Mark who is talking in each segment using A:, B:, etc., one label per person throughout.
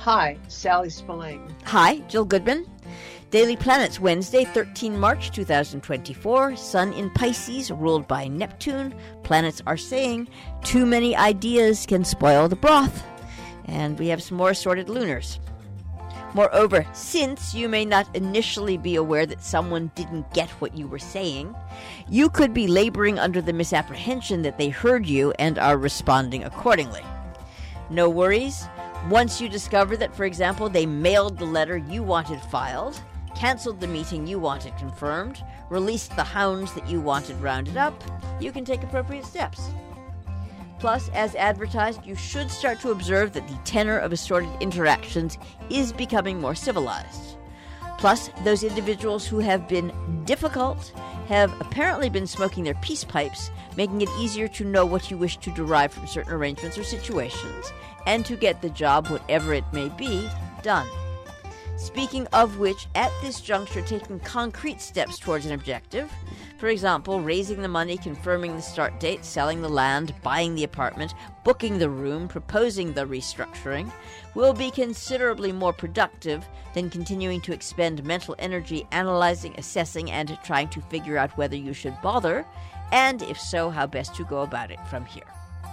A: Hi, Sally Spillane.
B: Hi, Jill Goodman. Daily Planets, Wednesday, 13 March 2024. Sun in Pisces, ruled by Neptune. Planets are saying too many ideas can spoil the broth. And we have some more assorted lunars. Moreover, since you may not initially be aware that someone didn't get what you were saying, you could be laboring under the misapprehension that they heard you and are responding accordingly. No worries. Once you discover that, for example, they mailed the letter you wanted filed, canceled the meeting you wanted confirmed, released the hounds that you wanted rounded up, you can take appropriate steps. Plus, as advertised, you should start to observe that the tenor of assorted interactions is becoming more civilized. Plus, those individuals who have been difficult have apparently been smoking their peace pipes, making it easier to know what you wish to derive from certain arrangements or situations, and to get the job, whatever it may be, done. Speaking of which, at this juncture, taking concrete steps towards an objective, for example, raising the money, confirming the start date, selling the land, buying the apartment, booking the room, proposing the restructuring, will be considerably more productive than continuing to expend mental energy analyzing, assessing, and trying to figure out whether you should bother, and if so, how best to go about it from here.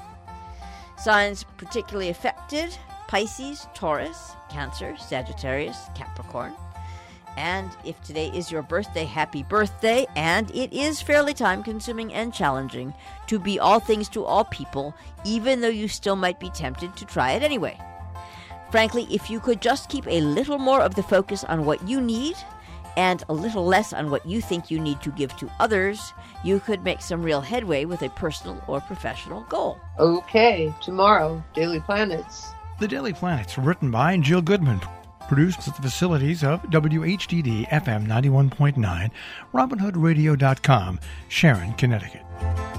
B: Signs particularly affected: Pisces, Taurus, Cancer, Sagittarius, Capricorn. And if today is your birthday, happy birthday. And it is fairly time-consuming and challenging to be all things to all people, even though you still might be tempted to try it anyway. Frankly, if you could just keep a little more of the focus on what you need and a little less on what you think you need to give to others, you could make some real headway with a personal or professional goal.
A: Okay, tomorrow, Daily Planets.
C: The Daily Planets, written by Jill Goodman, produced at the facilities of WHDD FM 91.9, RobinHoodRadio.com, Sharon, Connecticut.